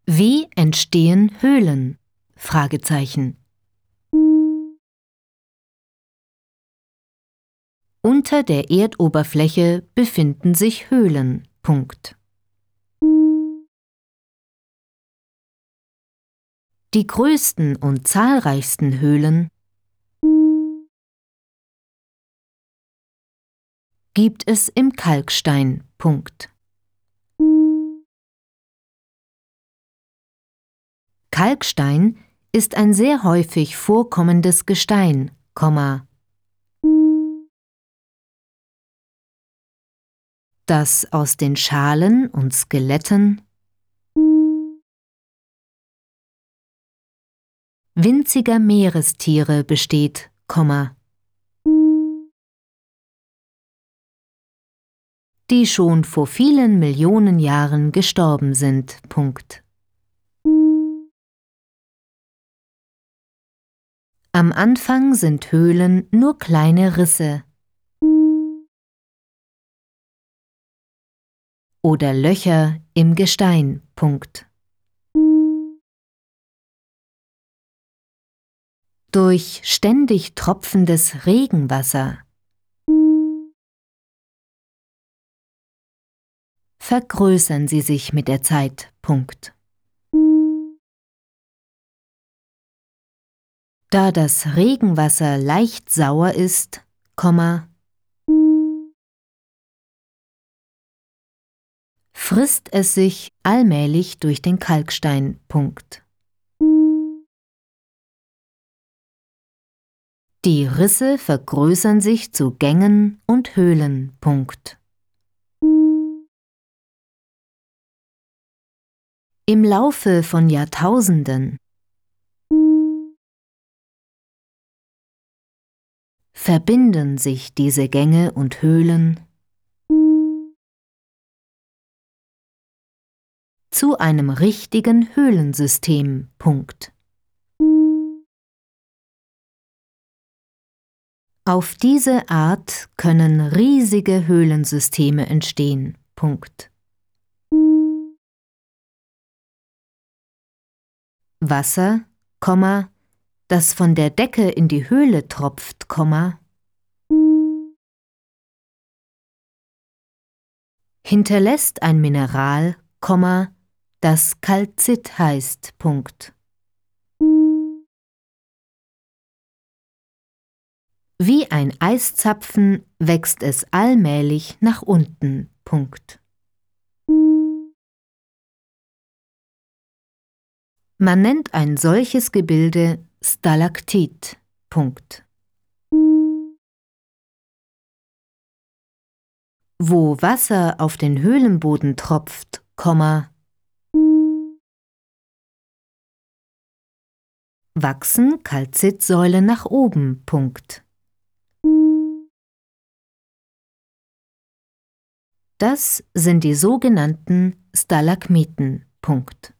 Wie entstehen Höhlen? Fragezeichen. Unter der Erdoberfläche befinden sich Höhlen. Punkt. Die größten und zahlreichsten Höhlen gibt es im Kalkstein. Punkt. Kalkstein ist ein sehr häufig vorkommendes Gestein, das aus den Schalen und Skeletten winziger Meerestiere besteht, die schon vor vielen Millionen Jahren gestorben sind. Punkt. Am Anfang sind Höhlen nur kleine Risse oder Löcher im Gestein. Punkt. Durch ständig tropfendes Regenwasser vergrößern sie sich mit der Zeit. Punkt. Da das Regenwasser leicht sauer ist, frisst es sich allmählich durch den Kalkstein. Punkt. Die Risse vergrößern sich zu Gängen und Höhlen. Punkt. Im Laufe von Jahrtausenden verbinden sich diese Gänge und Höhlen zu einem richtigen Höhlensystem. Punkt. Auf diese Art können riesige Höhlensysteme entstehen. Punkt. Wasser, das von der Decke in die Höhle tropft, hinterlässt ein Mineral, das Calcit heißt. Punkt. Wie ein Eiszapfen wächst es allmählich nach unten. Punkt. Man nennt ein solches Gebilde Stalaktit. Punkt. Wo Wasser auf den Höhlenboden tropft, wachsen Calcitsäulen nach oben. Punkt. Das sind die sogenannten Stalagmiten. Punkt.